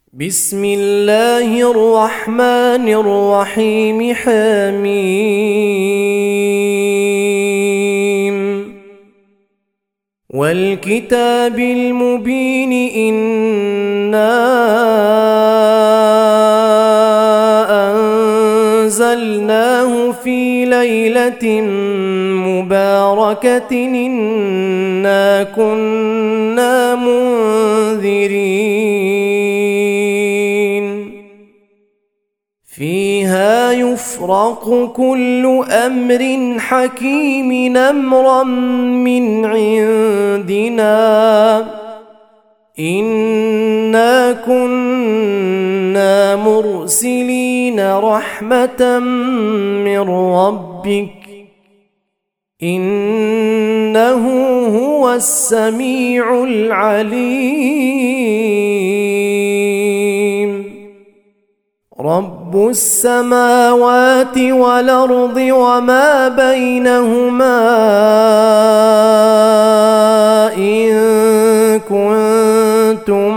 بسم الله الرحمن الرحيم حميم والكتاب المبين إنا أنزلناه في ليلة مباركة إنا كنا منذرين فيها يفرق كل أمر حكيم أمرا من عندنا إنا كنا مرسلين رحمة من ربك إنه هو السميع العليم رب السماوات والأرض وما بينهما إن كنتم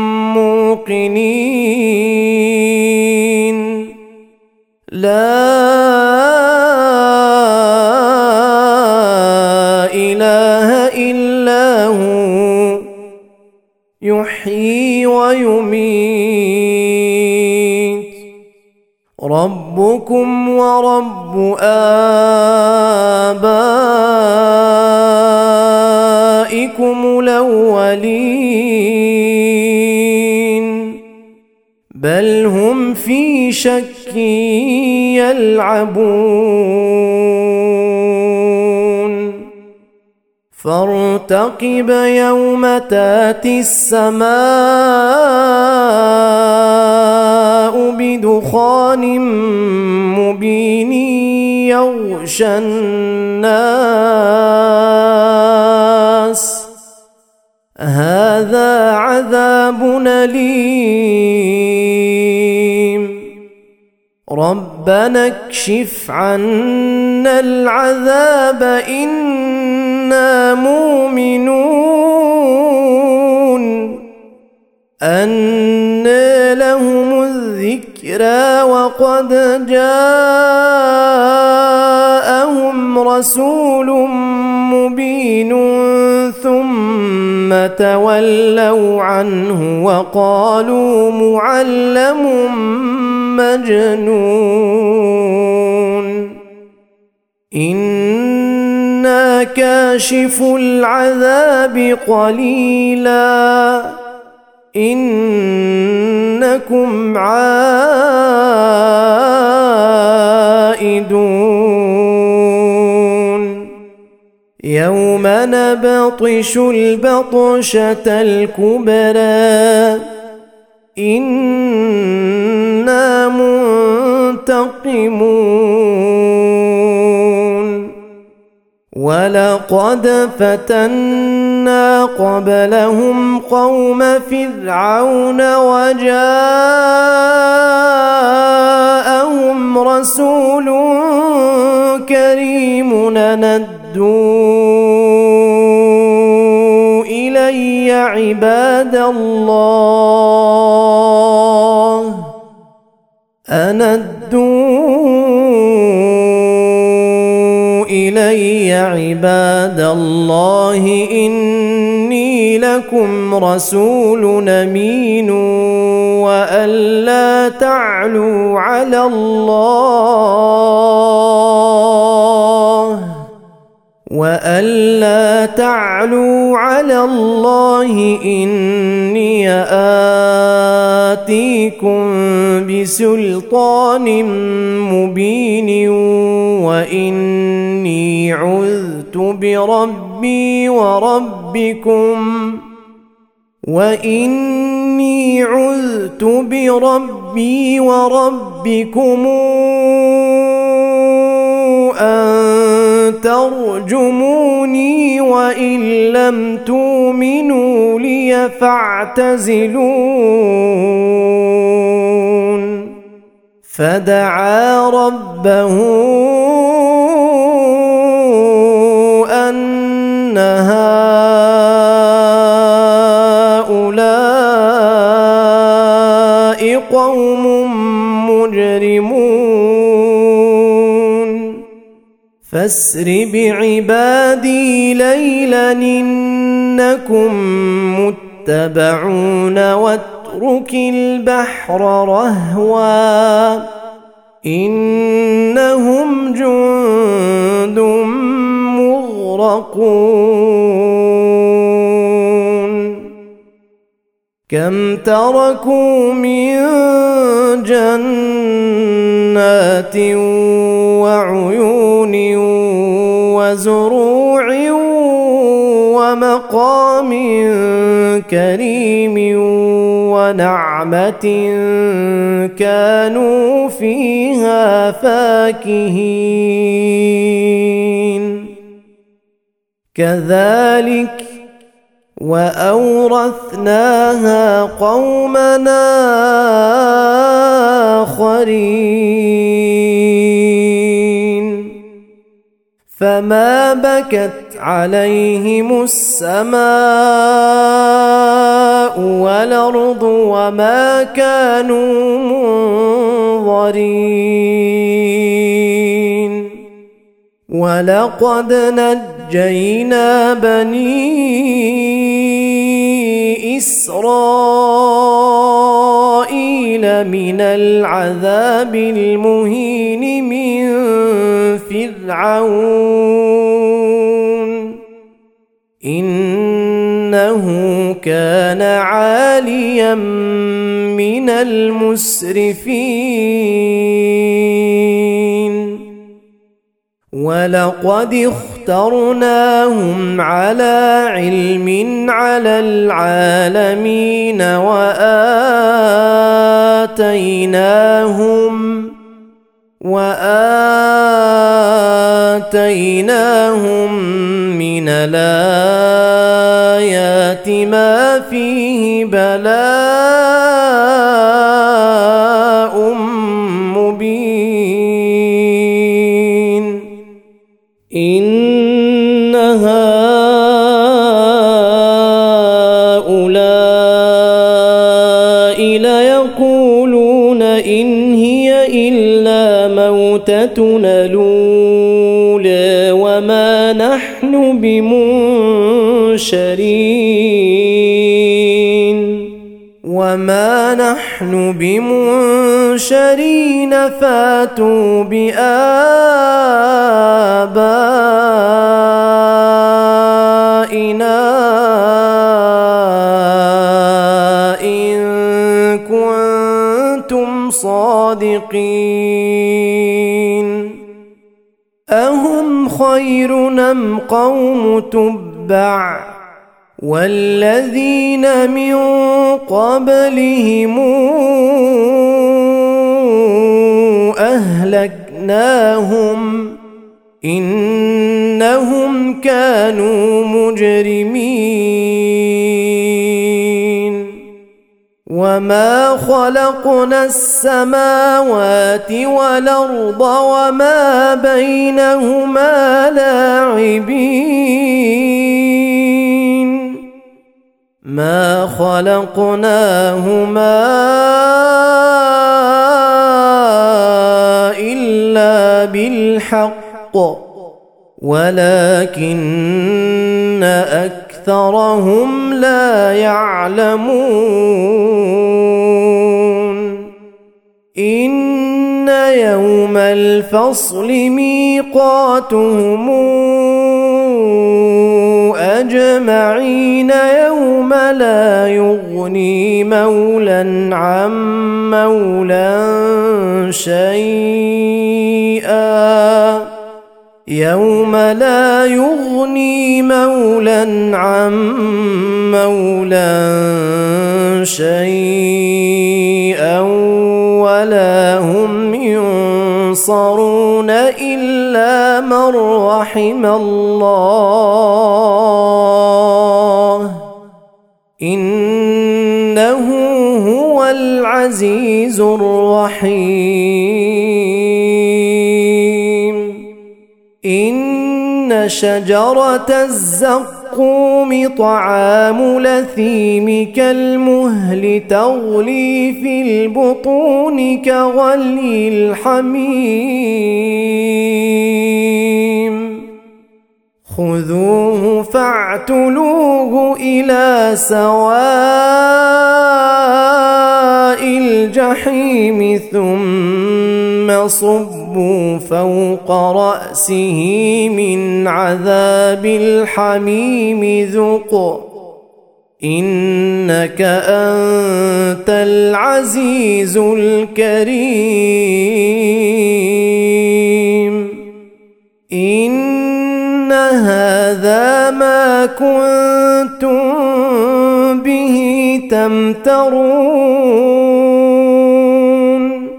موقنين لا إله إلا هو يحيي ويميت ربكم ورب آبائكم الأولين بل هم في شك يلعبون فارتقب يوم تاتي السماء بدخان مبين يغشى الناس هذا عذاب أليم ربنا اكشف عنا العذاب إنا مؤمنون أنى لهم الذكرى وقد جاءهم رسول مبين ثم تولوا عنه وقالوا معلم مجنون إنا كاشف العذاب قليلا إنكم عائدون يوم نبطش البطشة الكبرى إنا منتقمون ولقد فتنا قبلهم قوم فرعون وجاءهم رسول كريم ندوا إلي عباد الله إلي عباد الله إني لكم رسول أمين وألا تعلوا على الله إني آتيكم بسلطان مبين وإني عذت بربي وربكم أن ترجموني وإن لم تؤمنوا لي فاعتزلون فدعا ربه أن هؤلاء قوم مجرمون فاسر بعبادي ليلا إنكم متبعون واترك البحر رهوا إنهم جند مغرقون كم تركوا من جنات وعيون وزروع ومقام كريم ونعمة كانوا فيها فاكهين كذلك وأورثناها قومنا آخرين فما بكت عليهم السماء والأرض وما كانوا منظرين ولقد نجينا بني إسرائيل من العذاب المهين من فرعون إنه كان عاليا من المسرفين ولقد اخترناهم على علم على العالمين وآتيناهم من الآيات ما فيه بلاء مبين إن هؤلاء ليقولون إن هي إلا موتتنا الأولى وما نحن بمنشرين فاتوا بآبائنا إن كنتم صادقين أهم خير أم قوم تبع والذين من قبلهم أهلكناهم إنهم كانوا مجرمين وما خلقنا السماوات والأرض وما بينهما لاعبين ما خلقناهما إلا بالحق ولكن أكثرهم لا يعلمون إن يوم الفصل ميقاتهم أجمعين يوم لا يغني مولى عن مولى شيئا يوم لا يغني مولى عن مولى شيئا ولا هم ينصرون إلا من رحم الله إنه هو العزيز الرحيم إن شجرة الزقوم الزقوم طعام لثيم كالمهل تغلي في البطون كغلي الحميم خذوه فاعتلوه إلى سواء الجحيم ثم صبوا فوق رأسه من عذاب الحميم ذق إنك أنت العزيز الكريم إن هذا ما كنتم به تمترون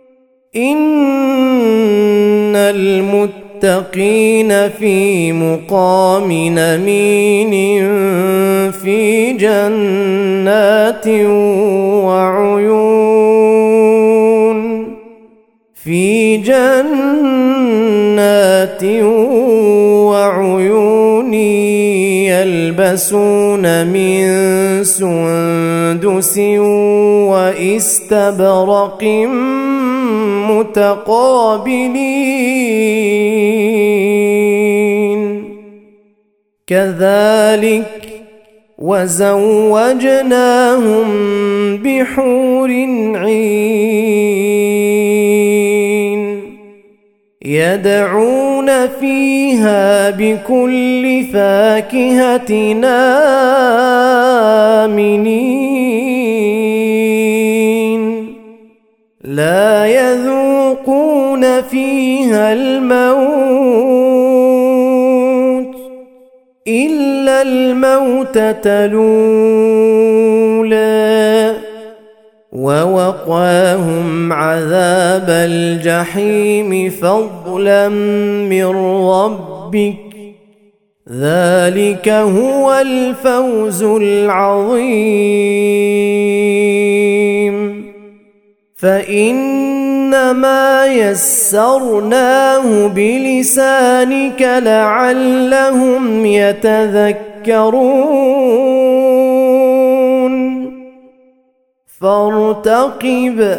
إن المتقين في مقام أمين في جنات وعيون في جنات وعيون يلبسون من سندس وإستبرق متقابلين كذلك وزوجناهم بحور عين يدعون فيها بكل فاكهة آمنين لا يذوقون فيها الموت إلا الموتة الأولى ووقاهم عذاب الجحيم فضلا من ربك ذلك هو الفوز العظيم فإنما يسرناه بلسانك لعلهم يتذكرون فارتقب